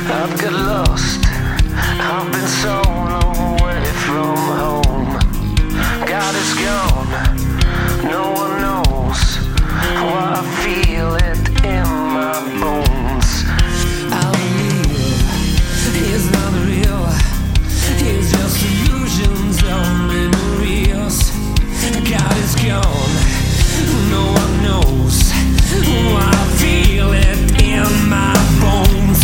I've got lost. I've been so long away from home. God is gone. No one knows why I feel it in my bones. I believe he's not real. He's just illusions of memories. God is gone. No one knows why I feel it in my bones.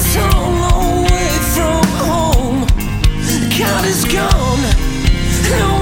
God is gone.